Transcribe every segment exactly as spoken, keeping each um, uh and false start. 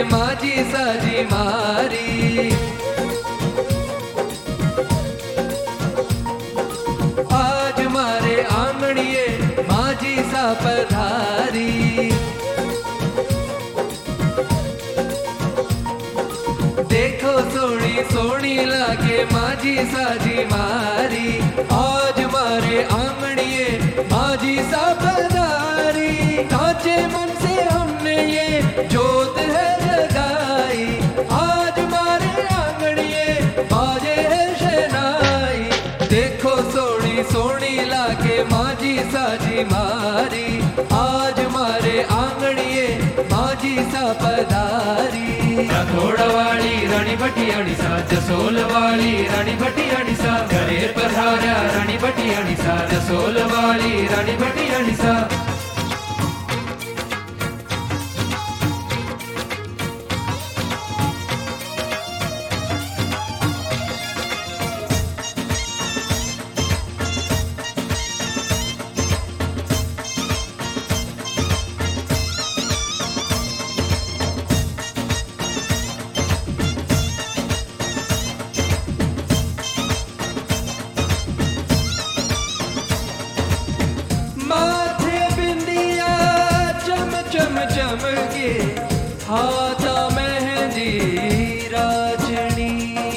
माझी साजी मारी। आज मारे आंगणिये माझी सा पधारी। देखो सोनी सोनी लागे माझी साजी मारी। आज मारे आंगणिये माझी सा पधारी। काचे मन से हमने ये जोत है जगाई। आज मारे आंगणिये बाजे है शहनाई। देखो सोनी सोनी लागे माझी साजी मारी। आज मारे आंगणिये माझी सा पधारी। घोड़वाली रानी भटियाणी सा, जसोल वाली रानी भटियाणी सा, घरे पधार्या रानी भटियाणी सा, जसोल वाली रानी भटियाणी सा। चम चम के हाथा मेहंदी राजनी।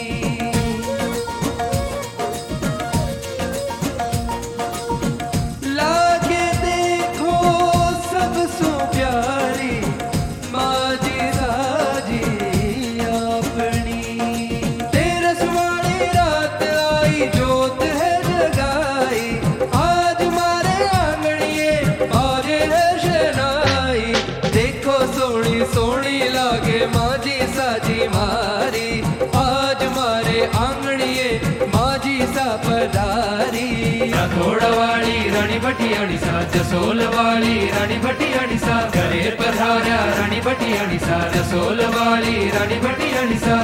लागे देखो सब सो प्यारी माझी साजी अपनी। तेरस वाली रात आई जोत है जगाई। आज मारे आंगणिये बाजे है शहनाई। देखो सोनी सोनी लागे माझी साजी मारी। आज मारे आंगणिये माझी सा पधारी। घोड़वाली रानी भटियाणी सा, जसोल वाली रानी भटियाणी सा, घरे पधार्या रानी भटियाणी सा, जसोल वाली रानी भटियाणी सा।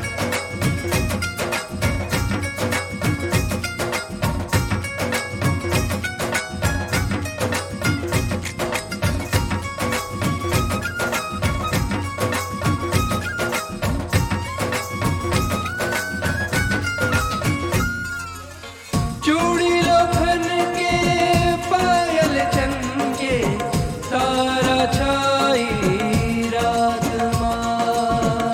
चूड़ी लोखन के पायल चमके तारा छाई रात माँ।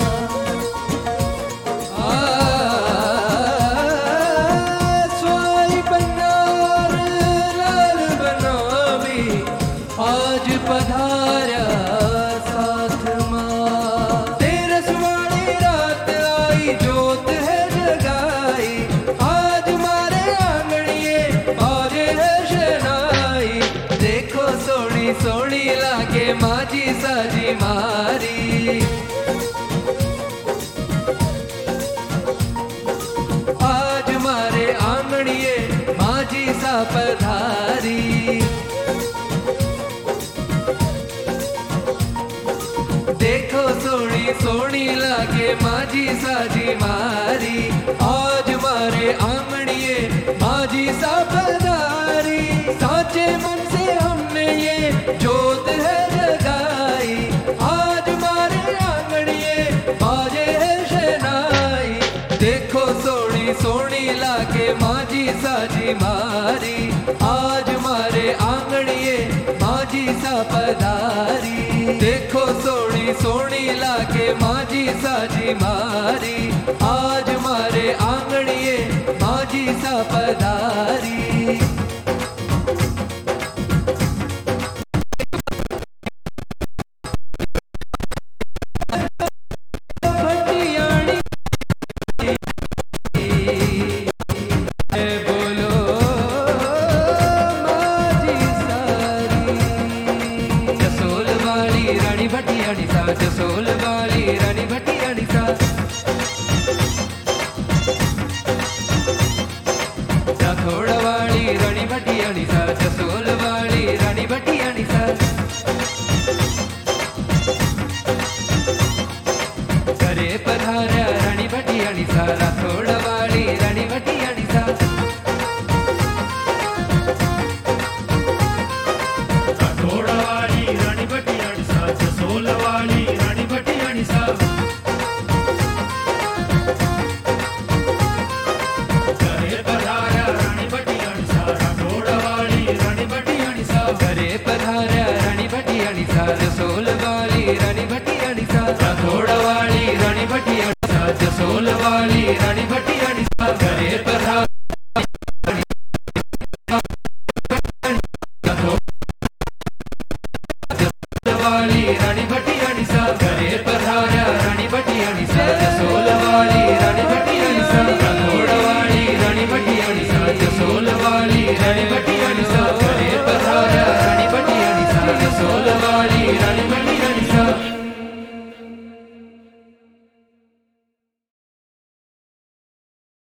स्वाई बनार लाल बनावी आज पधार्या साथ माँ। तेरस वाली रात आई जोत है जगाई। आज मारे आंगणिये बाजे है शहनाई। देखो सोनी सोनी लागे माझी साजी मारी। आज मारे आंगणिये माझी सा पधारी। देखो सोनी सोनी लागे माझी साजी मारी। आज मारे आंगणिये माझी सा पधारी। साचे मन से हमने ये जोत है जगाई। आज मारे आंगणिये बाजे है शहनाई। देखो सोनी सोनी लागे माझी साजी मारी। आज मारे आंगणिये माझी सा पधारी। देखो सोनी सोनी लागे माझी साजी मारी। आज मारे आंगणिये माझी सा पधारी। भटियाणी सा, जसोल वाली रानी भटियाणी सा। घोड़वाली रानी भटियाणी सा, जसोल वाली रानी भटियाणी सा। घरे पधार्या रानी भटियाणी सा, राठोड़वाली रानी भटियाणी सा। राठोड़वाली रानी भटियाणी सा, जसोल वाली रानी भटियाणी सा। जसोल वाली रानी भटियाणी सा, राठौड़ वाली रानी भटियाणी सा, जसोल वाली रानी भटियाणी सा, करे पधा वाली रानी